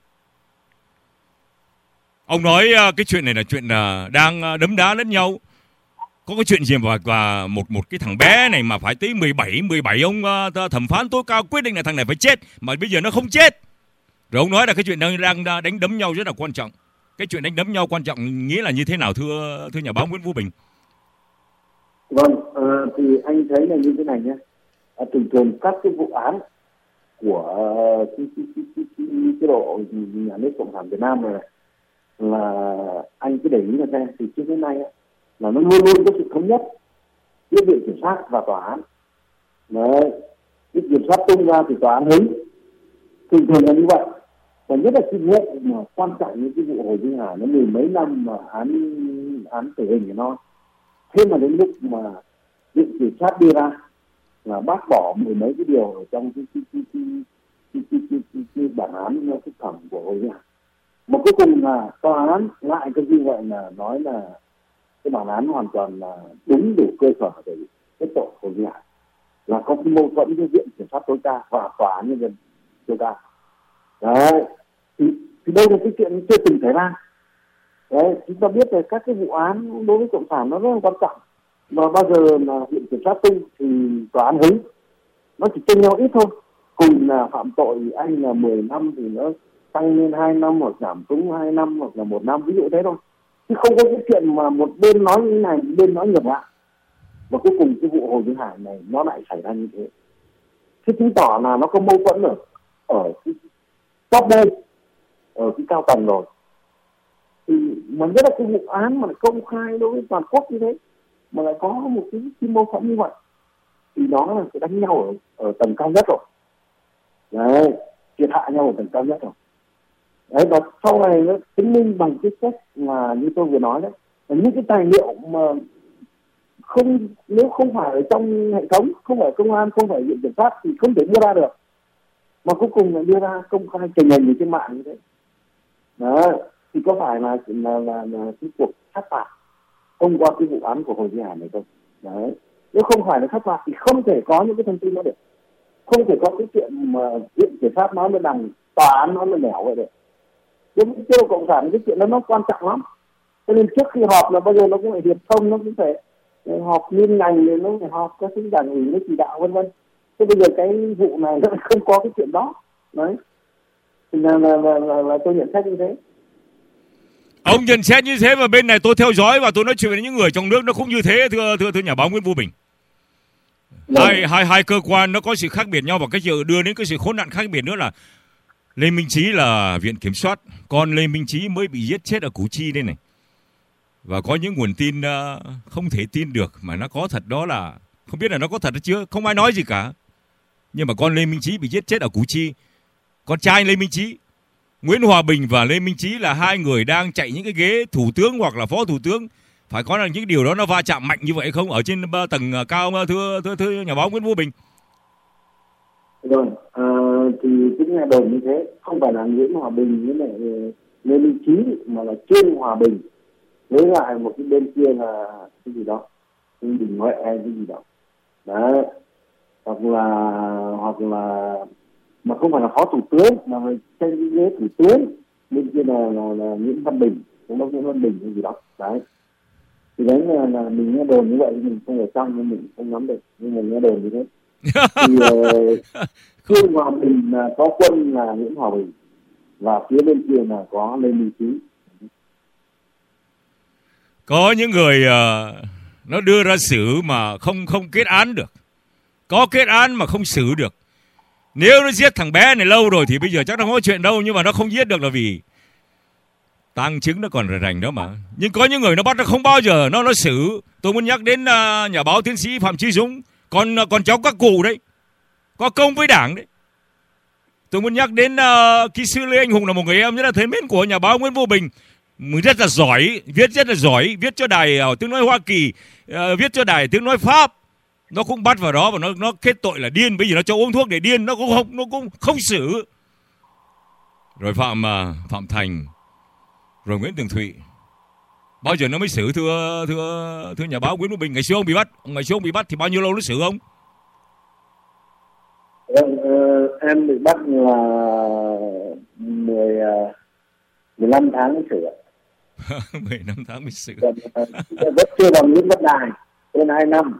Ông nói uh, cái chuyện này là chuyện uh, đang uh, đấm đá lẫn nhau. Có cái chuyện gì mà và một một cái thằng bé này mà phải tới mười bảy mười bảy ông uh, thẩm phán tối cao quyết định là thằng này phải chết mà bây giờ nó không chết. Rồi ông nói là cái chuyện đang đang đánh đấm nhau rất là quan trọng. Cái chuyện đánh đấm nhau quan trọng nghĩa là như thế nào thưa thưa nhà báo Nguyễn Vũ Bình? Vâng, uh, thì anh thấy là như thế này nhé. À, thường thường các cái vụ án của uh, cái, cái, cái, cái, cái, cái độ nhà nước Cộng sản Việt Nam này là anh cứ để ý là xem thì trước đến nay ấy, là nó luôn luôn có sự thống nhất giữa Viện Kiểm sát và tòa án. Đấy, Viện Kiểm sát tung ra thì tòa án hứng, thường thường là như vậy. Và nhất là cái vụ mà quan trọng như cái vụ Hồ Duy Hải nó mười mấy năm mà án án tử hình của nó, thế mà đến lúc mà Viện Kiểm sát đưa ra là bác bỏ mười mấy cái điều ở trong cái cái cái cái cái cái, cái, cái, cái bản án phúc thẩm của Hồ Duy Hải, mà cuối cùng là tòa án lại cái như vậy là nói là cái bản án hoàn toàn là đúng đủ cơ sở để kết tội Hồ Duy Hải, là có mâu thuẫn với Viện Kiểm sát tối cao và tòa án nhân dân tối cao. Đấy, thì, thì đây là cái chuyện chưa từng xảy ra. Đấy, chúng ta biết là các cái vụ án đối với cộng sản nó rất là quan trọng, mà bao giờ là Viện Kiểm sát tung thì tòa án hứng, nó chỉ chênh nhau ít thôi. Cùng là phạm tội anh là mười năm thì nó tăng lên hai năm hoặc giảm xuống hai năm hoặc là một năm, ví dụ thế thôi, chứ không có cái chuyện mà một bên nói như này bên nói ngược lại. và cuối cùng cái vụ Hồ Duy Hải này nó lại xảy ra như thế. Thế chứng tỏ là nó có mâu thuẫn ở ở cái top đây, ở cái cao tầng rồi. Thì mà rất là cái vụ án mà công khai đối với toàn quốc như thế mà lại có một cái, cái mâu thuẫn như vậy thì đó là cái đánh nhau ở, ở tầng cao nhất rồi. Đấy, triệt hạ nhau ở tầng cao nhất rồi. Đấy, và sau này nó chứng minh bằng cái cách mà như tôi vừa nói đấy, là những cái tài liệu mà không, nếu không phải ở trong hệ thống, không phải công an, không phải viện kiểm sát thì không thể đưa ra được, mà cuối cùng là đưa ra công khai trình hình trên mạng như thế. Đó, thì có phải là là là, là cái cuộc sát phạt thông qua cái vụ án của Hồ Duy Hải này không? Đấy, nếu không phải là sát phạt thì không thể có những cái thông tin đó được, không thể có cái chuyện mà viện kiểm sát nói lên đằng, tòa án nói lên nẻo vậy được. Đối với chế độ cộng sản cái chuyện đó nó quan trọng lắm, cho nên trước khi họp là bao giờ nó cũng phải hiệp thông, nó cũng phải họp liên ngành, thì nó phải họp các cái đảng ủy, nó chỉ đạo vân vân. Thế bây giờ cái vụ này nó không có cái chuyện đó. Đấy, thì là, là, là, là, là tôi nhận xét như thế. Ông nhận xét như thế mà bên này tôi theo dõi và tôi nói chuyện với những người trong nước nó cũng như thế, thưa thưa thưa nhà báo Nguyễn Vũ Bình. Hai hai hai cơ quan nó có sự khác biệt nhau, và cái sự đưa đến cái sự khốn nạn khác biệt nữa là Lê Minh Trí là viện kiểm soát, còn Lê Minh Trí mới bị giết chết ở Củ Chi đây này. Và có những nguồn tin uh, không thể tin được mà nó có thật, đó là không biết là nó có thật hay chưa, không ai nói gì cả. Nhưng mà con Lê Minh Trí bị giết chết ở Củ Chi. Con trai Lê Minh Trí, Nguyễn Hòa Bình và Lê Minh Trí là hai người đang chạy những cái ghế thủ tướng hoặc là phó thủ tướng. Phải có là những điều đó nó va chạm mạnh như vậy không ở trên tầng cao, thưa thưa thưa nhà báo Nguyễn Vũ Bình? Rồi, à, thì cũng nghe đồn như thế, không phải là Nguyễn Hòa Bình với lại Lê Minh Trí mà là Trương Hòa Bình với lại một cái bên kia là cái gì đó, cái Bình Huệ hay cái gì đó. Đấy, hoặc là hoặc là mà không phải là phó thủ tướng mà trên cái ghế thủ tướng, bên kia là là, là Nguyễn Văn Bình, cũng đâu Nguyễn Văn Bình hay gì đó. Đấy, thì đấy là, là mình nghe đồn như vậy, mình không ở trong nên mình không nắm được, nhưng mà nghe đồn như thế. Thì Trương Hòa Bình là có quân là Nguyễn Hòa Bình và phía bên kia là có Lê Minh Trí. Có những người uh, nó đưa ra xử mà không không kết án được, có kết án mà không xử được. Nếu nó giết thằng bé này lâu rồi thì bây giờ chắc nó không có chuyện đâu, nhưng mà nó không giết được là vì tang chứng nó còn rành đó mà. Nhưng có những người nó bắt nó không bao giờ nó nó xử. Tôi muốn nhắc đến uh, nhà báo tiến sĩ Phạm Chí Dũng, con con cháu các cụ đấy, có công với đảng đấy. Tôi muốn nhắc đến uh, kỹ sư Lê Anh Hùng là một người em rất là thấy mến của nhà báo Nguyễn Vũ Bình, rất là giỏi, viết rất là giỏi, viết cho đài uh, tiếng nói Hoa Kỳ, uh, viết cho đài tiếng nói Pháp. Nó cũng bắt vào đó và nó nó kết tội là điên, bây giờ nó cho uống thuốc để điên, nó cũng không nó cũng không xử. Rồi Phạm uh, Phạm Thành, rồi Nguyễn Tường Thụy, bao giờ nó mới xử, thưa thưa thưa nhà báo Nguyễn Vũ Bình? Ngày xưa ông bị bắt, ngày xưa ông bị bắt thì bao nhiêu lâu nó xử ông? Em, em bị bắt là mười, mười lăm tháng mới xử. mười lăm tháng mới xử. Vẫn chưa bằng Nguyễn Văn Đài, hơn hai năm.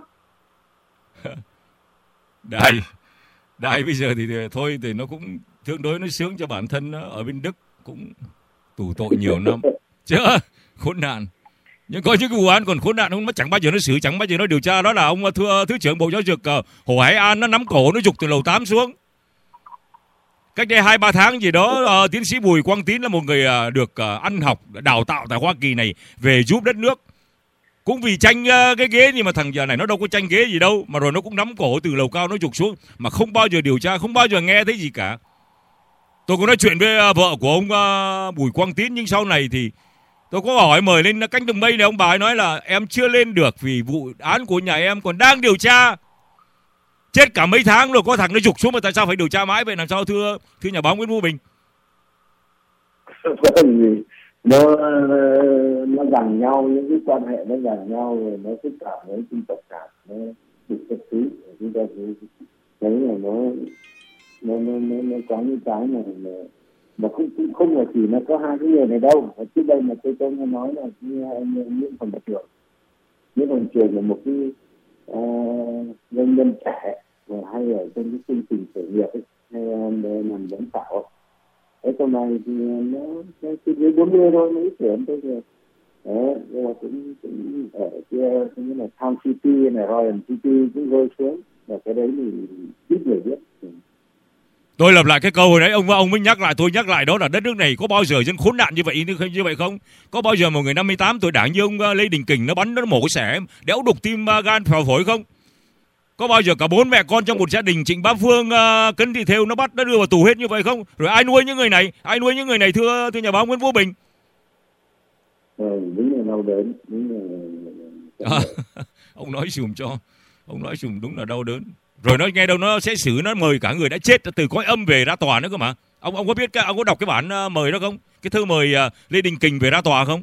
Đài, Đài bây giờ thì, thì thôi thì nó cũng tương đối nó sướng cho bản thân, nó ở bên Đức cũng tù tội nhiều năm. Chứ khốn nạn. Nhưng có những cái vụ án còn khốn nạn không, nó chẳng bao giờ nó xử, chẳng bao giờ nó điều tra. Đó là ông thưa Thứ trưởng Bộ Giáo dục uh, Hồ Hải An, nó nắm cổ nó giục từ lầu tám xuống. Cách đây hai ba tháng gì đó, uh, tiến sĩ Bùi Quang Tín là một người uh, được uh, ăn học đào tạo tại Hoa Kỳ này về giúp đất nước, cũng vì tranh uh, cái ghế, nhưng mà thằng giờ này nó đâu có tranh ghế gì đâu, mà rồi nó cũng nắm cổ từ lầu cao nó giục xuống, mà không bao giờ điều tra, không bao giờ nghe thấy gì cả. Tôi có nói chuyện với uh, vợ của ông uh, Bùi Quang Tín, nhưng sau này thì tôi có hỏi mời lên cánh đồng mây này, ông bà ấy nói là em chưa lên được vì vụ án của nhà em còn đang điều tra. Chết cả mấy tháng rồi, có thằng nó giục xuống mà tại sao phải điều tra mãi vậy, làm sao thưa thưa nhà báo Nguyễn Vũ Bình? nó nó gần nhau, những cái quan hệ nó gần nhau rồi nó phức tạp, nó chung tộc cảm, nó được các thứ chúng ta thấy là nó nó nó nó, nó có những cái này mà mà không cũng không là chỉ là có hai cái người này đâu. Ở trước đây mà tôi tôi nghe nói là như anh Nguyễn Hồng Trường, Nguyễn Hồng Trường là một cái uh, doanh nhân trẻ và hay ở trong cái chương trình khởi nghiệp ấy, hay làm giám khảo. Thế sau này thì nó cái dưới bốn mươi thôi, mấy tuổi tôi thì Đấy, nhưng mà cũng, cũng ở kia như là Town City này, Royal City cũng rơi xuống, và cái đấy thì ít người biết. Tôi lặp lại cái câu hồi đấy, ông ông mới nhắc lại, tôi nhắc lại, đó là đất nước này có bao giờ dân khốn nạn như vậy như vậy không? Có bao giờ một người năm mươi tám tuổi đảng như ông Lê Đình Kình nó bắn nó mổ cái xẻ đẽo đục tim gan phèo phổi không? Có bao giờ cả bốn mẹ con trong một gia đình Trịnh Bá Phương, uh, Cấn Thị Thêu nó bắt nó đưa vào tù hết như vậy không? Rồi ai nuôi những người này? Ai nuôi những người này thưa thưa nhà báo Nguyễn Vũ Bình? Ờ, đúng là đau đớn, đúng là... À, ông nói dùm cho, ông nói dùm đúng là đau đớn. Rồi nó nghe đâu nó sẽ xử, nó mời cả người đã chết từ cõi âm về ra tòa nữa cơ mà. Ông ông có biết cái, ông có đọc cái bản uh, mời đó không? Cái thư mời uh, Lê Đình Kình về ra tòa không?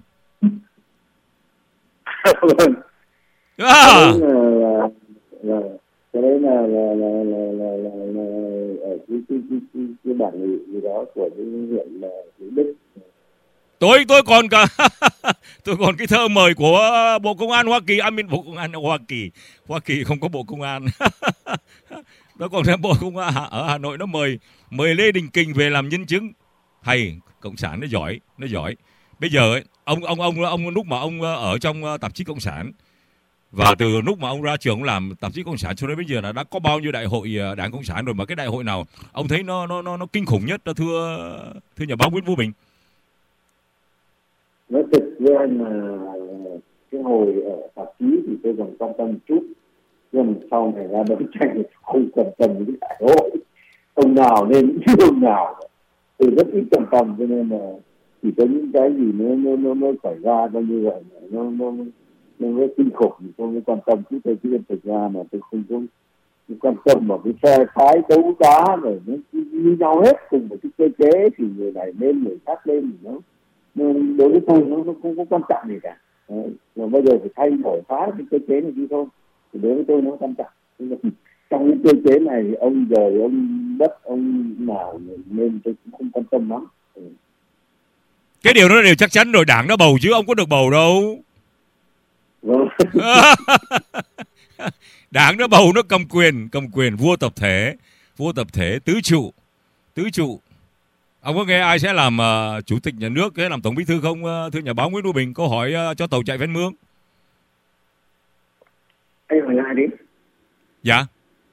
Vâng. À. Cái đấy là, là, cái đấy là, là, là, là, là, là, là ở cái, cái, cái, cái, cái bản nghị gì đó của cái huyện là Mỹ Đức. Tôi tôi còn cả tôi còn cái thơ mời của Bộ Công an Hoa Kỳ, à, Bộ Công an Hoa Kỳ, Hoa Kỳ không có Bộ Công an. Nó còn Bộ Công an ở Hà Nội nó mời mời Lê Đình Kình về làm nhân chứng. Hay, cộng sản nó giỏi, nó giỏi. Bây giờ ấy, ông ông ông ông lúc mà ông ở trong tạp chí Cộng sản, và từ lúc mà ông ra trường ông làm tạp chí Cộng sản cho đến bây giờ là đã có bao nhiêu đại hội Đảng Cộng sản rồi, mà cái đại hội nào ông thấy nó nó nó, nó kinh khủng nhất, thưa thưa nhà báo Nguyễn Vũ Bình? Nói thật với anh là cái hồi ở tạp chí thì tôi còn quan tâm một chút, nhưng sau này ra đấu tranh không quan tâm đến đại hội, ông nào nên chứ ông nào, tôi rất ít quan tâm, cho nên là chỉ có những cái gì nó nó nó, nó xảy ra coi như vậy, nó nó nó nó kinh khủng thì tôi mới quan tâm, chứ tôi chứ thực ra mà tôi không có quan tâm vào cái phe phái đấu đá rồi nó như nhau hết, cùng một cái cơ chế thì người này lên người khác lên thì nó nên đối với tôi nó, nó không có quan trọng gì cả. Đấy. Mà bây giờ phải thay đổi phá cái cơ chế này đi thôi, thì đối với tôi nó quan trọng. Trong cái cơ chế này ông rồi ông đất ông nào nên tôi cũng không quan tâm lắm. Ừ. Cái điều đó đều chắc chắn rồi, đảng nó bầu chứ ông có được bầu đâu. Vâng. Đảng nó bầu, nó cầm quyền, cầm quyền vua tập thể, vua tập thể tứ trụ, tứ trụ. Ông có nghe ai sẽ làm uh, chủ tịch nhà nước, hay làm tổng bí thư không, uh, thưa nhà báo Nguyễn Vũ Bình? Câu hỏi uh, cho tàu chạy ven mương. Anh hỏi lại đi. Dạ.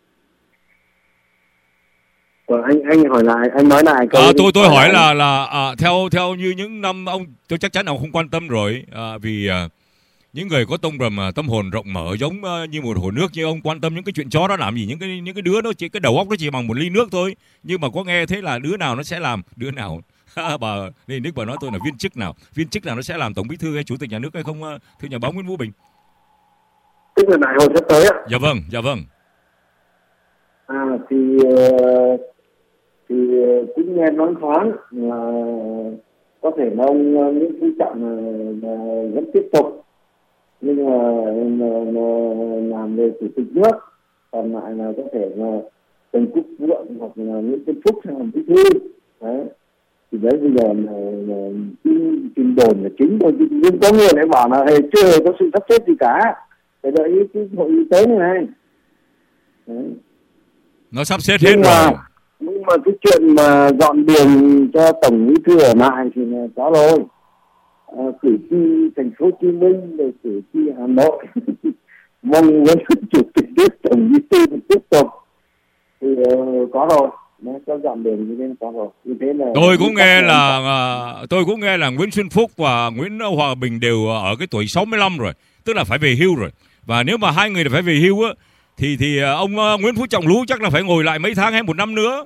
Ờ, anh anh hỏi lại, anh nói lại. À, tôi tôi hỏi, hỏi là là à, theo theo như những năm ông, tôi chắc chắn ông không quan tâm rồi, à, vì à, những người có tông rầm tâm hồn rộng mở giống uh, như một hồ nước như ông quan tâm những cái chuyện chó đó làm gì, những cái những cái đứa nó chỉ cái đầu óc nó chỉ bằng một ly nước thôi, nhưng mà có nghe thấy là đứa nào nó sẽ làm, đứa nào bà nên Đức bà nói tôi là viên chức nào, viên chức nào nó sẽ làm tổng bí thư hay chủ tịch nhà nước hay không, uh, thưa nhà báo Nguyễn Vũ Bình? Tức là đại hội sắp tới ạ? Dạ vâng, dạ vâng. À thì uh, thì uh, cũng nghe nói thoáng là có thể là ông Nguyễn Phú Trọng là vẫn tiếp tục, nhưng mà làm về chủ tịch nước, còn lại là có thể là Trần Quốc Vượng hoặc là Nguyễn Xuân Phúc sang làm bí thư. Đấy, thì đấy bây giờ là, là tin đồn là chính thôi, nhưng có người lại bảo là chưa có sự sắp xếp gì cả, phải đợi cái hội y tế này này. Đấy. Nó sắp xếp hết nhưng rồi. Mà, nhưng mà cái chuyện mà dọn đường cho tổng bí thư ở lại thì là có rồi. À, cử tri thành phố Hồ Chí Minh rồi cử tri Hà Nội mong muốn chủ tịch nước tổng bí thư tiếp tục thì uh, có rồi, nó có dọn đường như thế có rồi. Như thế là tôi cũng nghe là uh, tôi cũng nghe là Nguyễn Xuân Phúc và Nguyễn Hòa Bình đều ở cái tuổi sáu mươi lăm rồi, tức là phải về hưu rồi. Và nếu mà hai người phải về hưu á thì thì ông uh, Nguyễn Phú Trọng lú chắc là phải ngồi lại mấy tháng hay một năm nữa.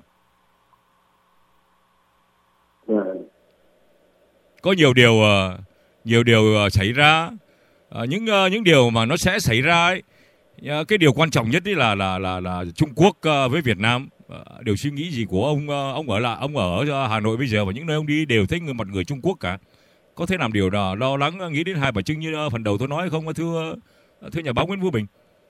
Rồi. Có nhiều điều uh, nhiều điều uh, xảy ra, uh, những uh, những điều mà nó sẽ xảy ra ấy. Uh, cái điều quan trọng nhất ấy là là là là Trung Quốc uh, với Việt Nam, uh, điều suy nghĩ gì của ông, uh, ông ở là ông ở Hà Nội bây giờ và những nơi ông đi đều thấy người mặt người Trung Quốc cả. Có thể làm điều đó lo lắng nghĩ đến Hai Bà Trưng như uh, phần đầu tôi nói không, thưa uh, thưa nhà báo Nguyễn Vũ Bình?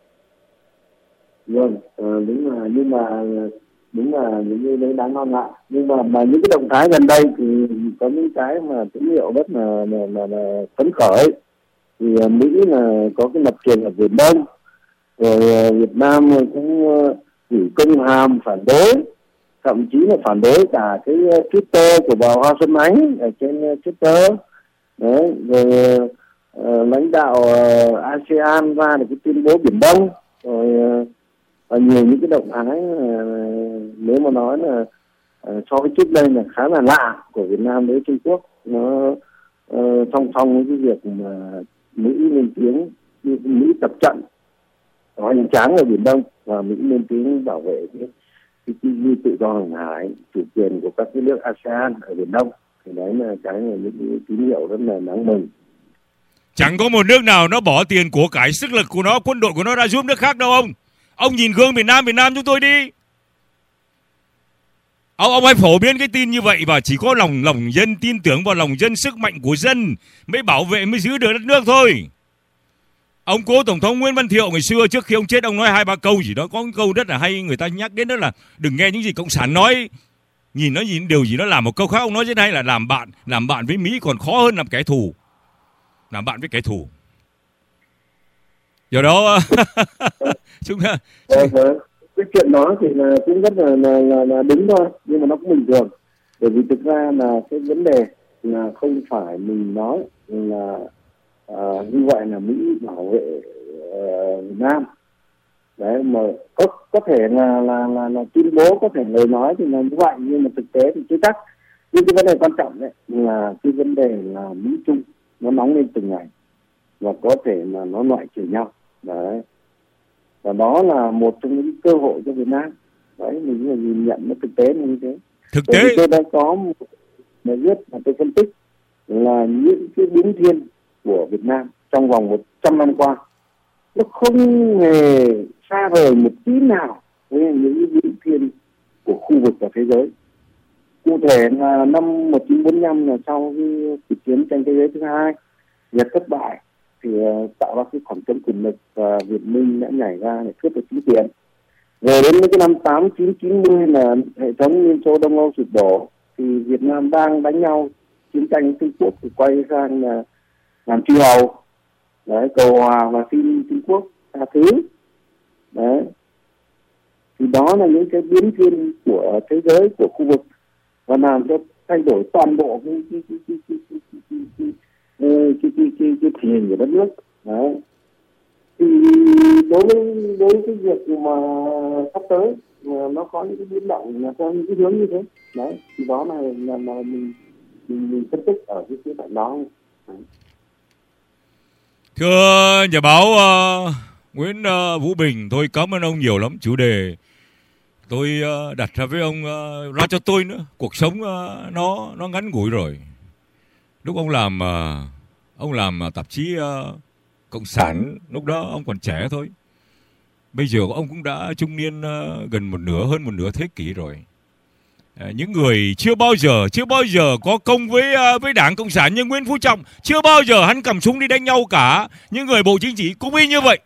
Vâng, uh, đúng là nhưng mà đúng là những cái đấy đáng lo ngại, nhưng mà mà những cái động thái gần đây thì có những cái mà tín hiệu rất là là, là, là phấn khởi. Thì Mỹ là có cái lập trường ở Biển Đông, rồi Việt Nam cũng gửi công hàm phản đối, thậm chí là phản đối cả cái Twitter của bà Hoa Xuân Ánh ở trên Twitter. Đấy, rồi uh, lãnh đạo uh, a sê an ra được cái tuyên bố Biển Đông, rồi uh, và nhiều những cái động thái uh, nếu mà nói là uh, so với trước đây là khá là lạ của Việt Nam với Trung Quốc. Nó uh, song song với cái việc mà Mỹ lên tiếng, Mỹ tập trận hoành tráng ở Biển Đông và Mỹ lên tiếng bảo vệ cái cái, cái, cái tự do hàng hải, chủ quyền của các cái nước a sê an ở Biển Đông. Thì đấy là cái là những cái tín hiệu rất là đáng mừng. Chẳng có một nước nào nó bỏ tiền của cải sức lực của nó, quân đội của nó ra giúp nước khác đâu ông. Ông nhìn gương Việt Nam, Việt Nam chúng tôi đi. Ông ông hãy phổ biến cái tin như vậy và chỉ có lòng lòng dân tin tưởng vào lòng dân, sức mạnh của dân mới bảo vệ, mới giữ được đất nước thôi. Ông cố Tổng thống Nguyễn Văn Thiệu ngày xưa trước khi ông chết, ông nói hai ba câu gì đó, có một câu rất là hay người ta nhắc đến, đó là đừng nghe những gì cộng sản nói, nhìn nó nhìn điều gì nó làm một câu khác. Ông nói rất hay là làm bạn làm bạn với Mỹ còn khó hơn làm kẻ thù, làm bạn với kẻ thù. Do đó chúng ta vâng, vâng. Cái chuyện đó thì là cũng rất là, là, là, là đúng thôi, nhưng mà nó cũng bình thường, bởi vì thực ra là cái vấn đề là không phải mình nói là uh, như vậy là Mỹ bảo vệ uh, Việt Nam đấy, mà có có thể là là là, là tuyên bố, có thể lời nói thì là như vậy, nhưng mà thực tế thì chưa chắc. Nhưng cái vấn đề quan trọng đấy là cái vấn đề là Mỹ Trung nó nóng lên từng ngày và có thể là nó loại trừ nhau đấy, và đó là một trong những cơ hội cho Việt Nam đấy. Mình là nhìn nhận nó thực tế như thế. Thực tế tôi đã có một bài viết mà tôi phân tích là những cái biến thiên của Việt Nam trong vòng một trăm năm qua nó không hề xa vời một tí nào với những biến thiên của khu vực và thế giới. Cụ thể là năm một nghìn chín trăm bốn mươi lăm là sau cái cuộc chiến tranh thế giới thứ hai, Nhật thất bại thì uh, tạo ra cái khoảng trống quyền lực và Việt Minh đã nhảy ra để cướp được chính quyền. Rồi đến cái năm tám chín chín mươi là hệ thống Liên Xô Đông Âu sụp đổ, thì Việt Nam đang đánh nhau chiến tranh Trung Quốc thì quay sang là làm chư hầu đấy, cầu hòa và xin Trung Quốc tha thứ đấy. Thì đó là những cái biến thiên của thế giới, của khu vực, và làm cho thay đổi toàn bộ cái cái cái cái cái cái cái cái cái cái cái cái cái tình hình của đất nước đấy. Thì đối với đối với cái việc mà sắp tới mà nó có những cái biến động là theo những cái hướng như thế đấy, thì đó là là, là mình, mình mình phân tích ở cái khía cạnh đó đấy. Thưa nhà báo uh, Nguyễn uh, Vũ Bình, tôi cảm ơn ông nhiều lắm. Chủ đề tôi uh, đặt ra với ông uh, ra cho tôi nữa. Cuộc sống uh, nó nó ngắn ngủi rồi. Lúc ông làm uh, ông làm uh, tạp chí uh, Cộng sản, lúc đó ông còn trẻ thôi. Bây giờ ông cũng đã trung niên uh, gần một nửa, hơn một nửa thế kỷ rồi. Uh, những người chưa bao giờ chưa bao giờ có công với uh, với Đảng Cộng sản như Nguyễn Phú Trọng, chưa bao giờ hắn cầm súng đi đánh nhau cả. Những người Bộ Chính trị cũng y như vậy.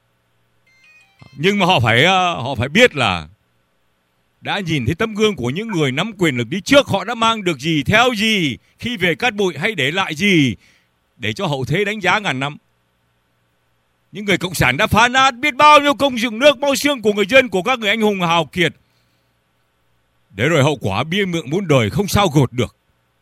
Nhưng mà họ phải uh, họ phải biết là đã nhìn thấy tấm gương của những người nắm quyền lực đi trước, họ đã mang được gì, theo gì, khi về cát bụi hay để lại gì để cho hậu thế đánh giá ngàn năm. Những người Cộng sản đã phá nát biết bao nhiêu công dựng nước, máu xương của người dân, của các người anh hùng hào kiệt. Để rồi hậu quả bia miệng muôn đời không sao gột được.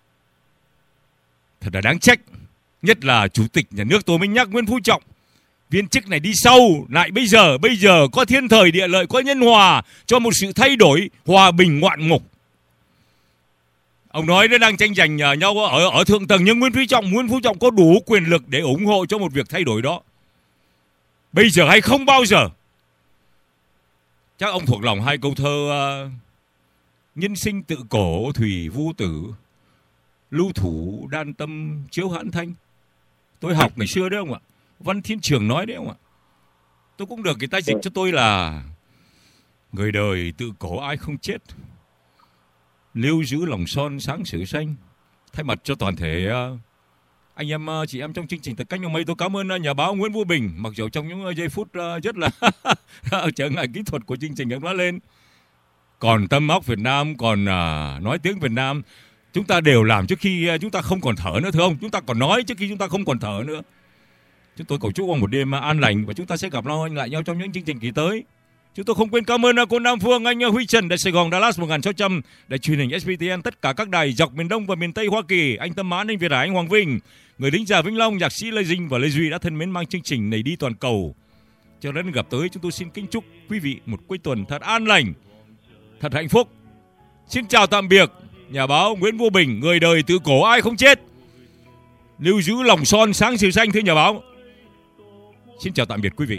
Thật là đáng trách. Nhất là Chủ tịch Nhà nước tôi mới nhắc Nguyễn Phú Trọng, viên chức này đi sau, lại bây giờ, bây giờ có thiên thời địa lợi, có nhân hòa cho một sự thay đổi hòa bình ngoạn mục. Ông nói nó đang tranh giành nhau ở, ở thượng tầng, nhưng Nguyễn Phú Trọng, Nguyễn Phú Trọng có đủ quyền lực để ủng hộ cho một việc thay đổi đó. Bây giờ hay không bao giờ. Chắc ông thuộc lòng hai câu thơ uh, nhân sinh tự cổ thủy vô tử, lưu thủ đan tâm chiếu hãn thanh. Tôi học ngày xưa đấy ông ạ. Văn Thiên Trường nói đấy ông ạ. Tôi cũng được người ta dịch cho tôi là người đời tự cổ ai không chết, lưu giữ lòng son sáng sử xanh. Thay mặt cho toàn thể uh, anh em, uh, chị em trong chương trình Thật Cách Nhau Mây, tôi cảm ơn uh, nhà báo Nguyễn Vũ Bình. Mặc dù trong những uh, giây phút uh, rất là trở ngại kỹ thuật của chương trình được nói lên, còn tâm óc Việt Nam, còn uh, nói tiếng Việt Nam, chúng ta đều làm trước khi uh, chúng ta không còn thở nữa, thưa ông. Chúng ta còn nói trước khi chúng ta không còn thở nữa. Chúng tôi cầu chúc ông một đêm an lành, và chúng ta sẽ gặp lại nhau trong những chương trình kỳ tới. Chúng tôi không quên cảm ơn cô Nam Phương, anh Huy Trần, Đài Sài Gòn, Dallas một nghìn sáu trăm, Đài truyền hình ét pê tê en, tất cả các đài dọc miền Đông và miền Tây Hoa Kỳ, anh Tâm Mãn, anh Việt Hải, anh Hoàng Vinh, người lính già Vĩnh Long, nhạc sĩ Lê Dinh và Lê Duy đã thân mến mang chương trình này đi toàn cầu. Cho đến gặp tới, chúng tôi xin kính chúc quý vị một cuối tuần thật an lành, thật hạnh phúc. Xin chào tạm biệt, nhà báo Nguyễn Vô Bình, người đời tự cổ ai không chết, lưu giữ lòng son sáng chiều xanh, thưa nhà báo. Xin chào tạm biệt quý vị.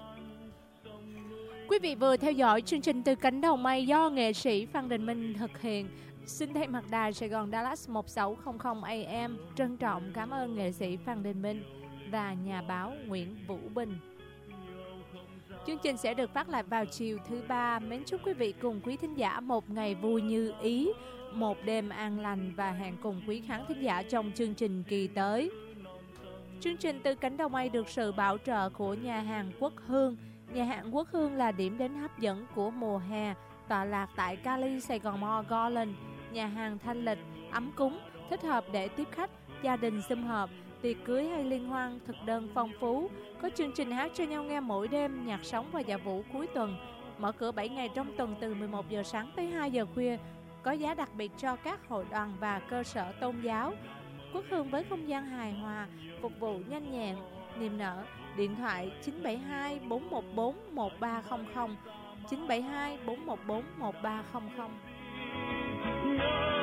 Quý vị vừa theo dõi chương trình Từ Cánh Đồng Mây do nghệ sĩ Phan Đình Minh thực hiện. Xin thay mặt đài Sài Gòn Dallas một sáu không không A M trân trọng cảm ơn nghệ sĩ Phan Đình Minh và nhà báo Nguyễn Vũ Bình. Chương trình sẽ được phát lại vào chiều thứ ba. Mến chúc quý vị cùng quý thính giả một ngày vui như ý, một đêm an lành và hẹn cùng quý khán thính giả trong chương trình kỳ tới. Chương trình Từ Cánh Đồng Mây được sự bảo trợ của nhà hàng Quốc Hương. Nhà hàng Quốc Hương là điểm đến hấp dẫn của mùa hè, tọa lạc tại Cali, Sài Gòn Mall Garland. Nhà hàng thanh lịch, ấm cúng, thích hợp để tiếp khách, gia đình sum họp, tiệc cưới hay liên hoan, thực đơn phong phú. Có chương trình hát cho nhau nghe mỗi đêm, nhạc sống và dạ vũ cuối tuần. Mở cửa bảy ngày trong tuần từ mười một giờ sáng tới hai giờ khuya. Có giá đặc biệt cho các hội đoàn và cơ sở tôn giáo. Quốc Hương với không gian hài hòa, phục vụ nhanh nhẹn, niềm nở. Điện thoại chín bảy hai bốn một bốn một ba không không, chín bảy hai bốn một bốn một ba không không.